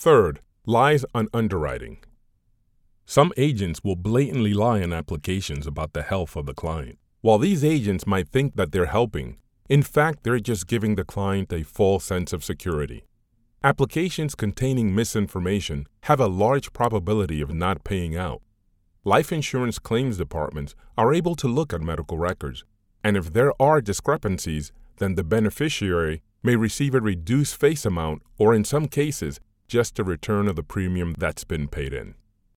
Third, lies on underwriting. Some agents will blatantly lie on applications about the health of the client. While these agents might think that they're helping, in fact, they're just giving the client a false sense of security. Applications containing misinformation have a large probability of not paying out. Life insurance claims departments are able to look at medical records, and if there are discrepancies, then the beneficiary may receive a reduced face amount or, in some cases, just a return of the premium that's been paid in.